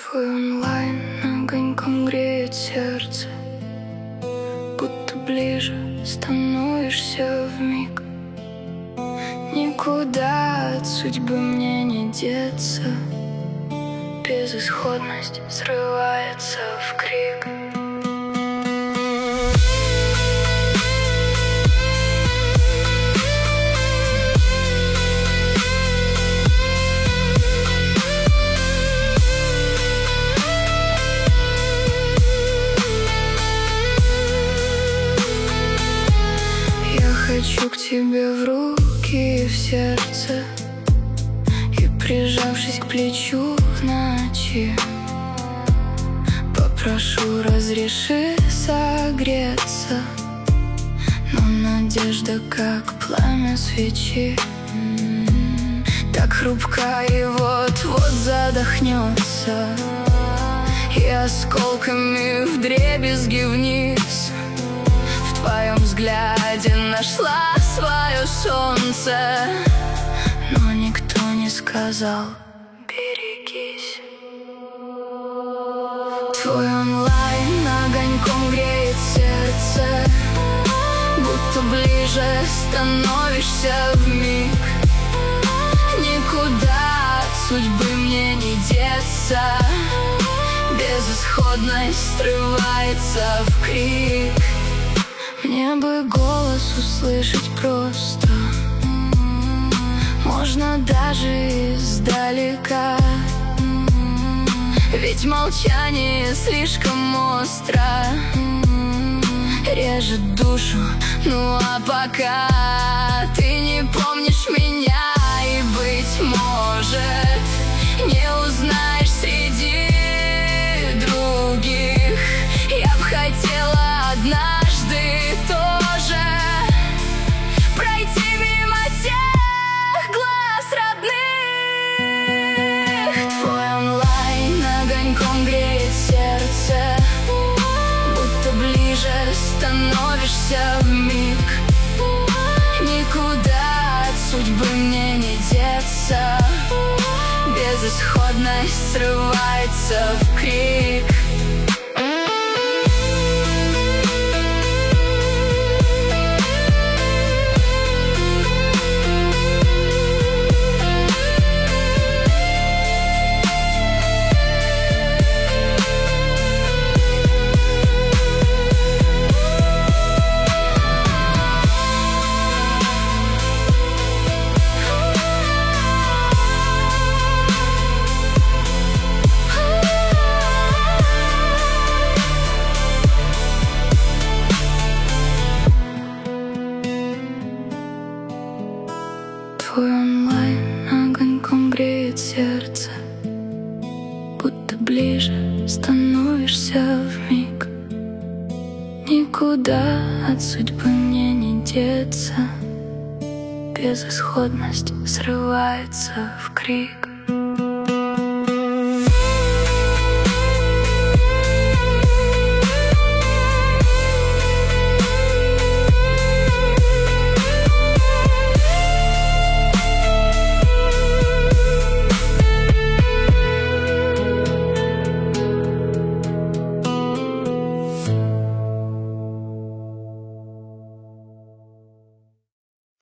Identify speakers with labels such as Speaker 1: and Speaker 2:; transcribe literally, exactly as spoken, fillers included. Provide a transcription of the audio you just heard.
Speaker 1: Твой онлайн огоньком греет сердце, будто ближе становишься вмиг. Никуда от судьбы мне не деться, безысходность срывается в крик. Хочу к тебе в руки и в сердце, и, прижавшись к плечу в ночи, попрошу, разреши согреться. Но надежда, как пламя свечи, так хрупка и вот-вот задохнется, и осколками вдребезги вниз. В твоем взгляде нашла свое солнце, но никто не сказал: берегись. Твой онлайн огоньком греет сердце, будто ближе становишься вмиг. Никуда от судьбы мне не деться, безысходность срывается в крик. Мне бы голос услышать просто, можно даже издалека, ведь молчание слишком остро, режет душу. Ну а пока ты не помнишь меня, и, быть может, не узнаешь среди других, я б хотела однажды тоже пройти мимо тех глаз родных. Твой онлайн огоньком греет сердце, будто ближе становишься вмиг. Никуда от судьбы мне не деться, безысходность срывается в крик. Твой онлайн огоньком греет сердце, будто ближе становишься вмиг. Никуда от судьбы мне не деться, безысходность срывается в крик.